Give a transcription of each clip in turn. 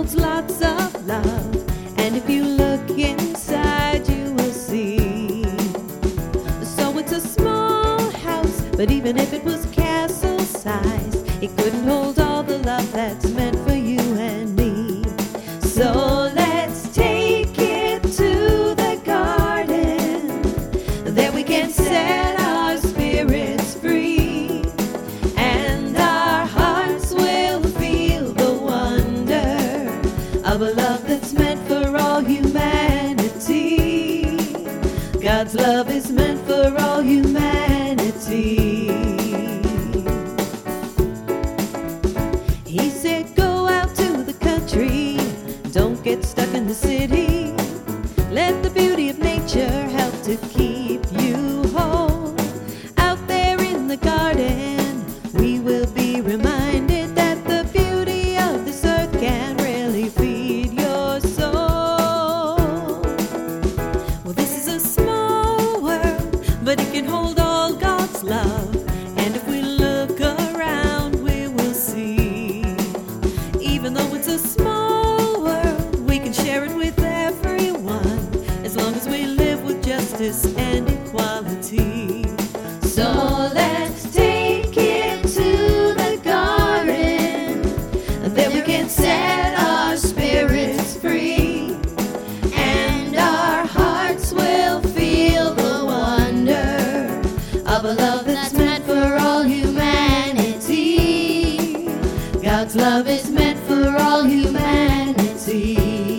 holds lots of love, and if you look inside, you will see. So it's a small house, but even if it was castle size, it couldn't hold all the love that's meant for you and me. So let's take it to the garden. There we can set our spirits free, and our hearts will feel the wonder of a love that's meant for all humanity. God's love is meant for all humanity. He said, go out to the country, don't get stuck in the city. Let the beauty of nature help to keep you whole. Out there in the garden, we will be reminded that the beauty of this earth can really feed your soul. Well, this is a small world, but it can hold all God's love. And if we look around, we will see. Even though it's a small world, we can share it with everyone, as long as we live with justice and equality. So let's take it to the garden. There we can set our spirits free, and our hearts will feel the wonder of a love that's meant for all humanity. God's love is meant for all humanity.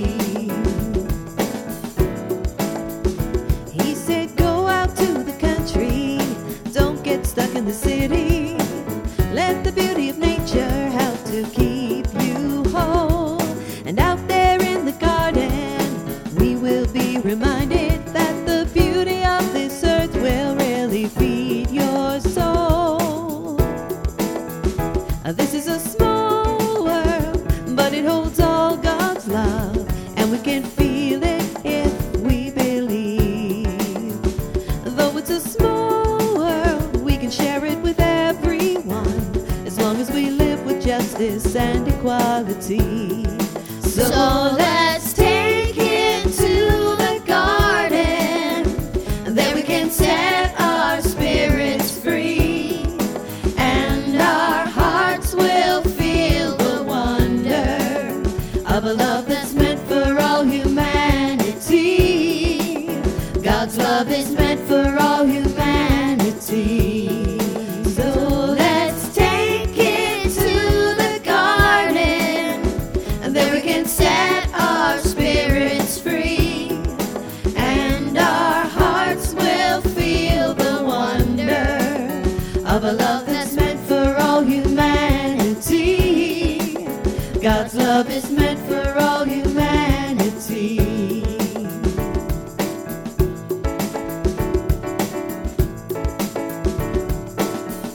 He said, go out to the country, don't get stuck in the city. Let the beauty of nature help to keep you whole. And out there in the garden, we will be reminded that the beauty of this earth will really feed your soul. This is a small world, but it holds all God's love, and we can feel it if we believe. Though it's a small world, we can share it with everyone, as long as we live with justice and equality. So let's take it to the garden. There we can set our spirits free, and our hearts will feel the wonder of a love that's meant for all humanity. God's love is meant for all humanity. So let's take it to the garden, and there we can set our spirits free, and our hearts will feel the wonder of a love that's meant for all humanity. God's love is meant for all humanity.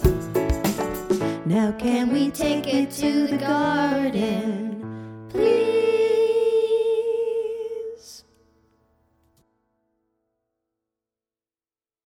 Now can we take it to the garden, please?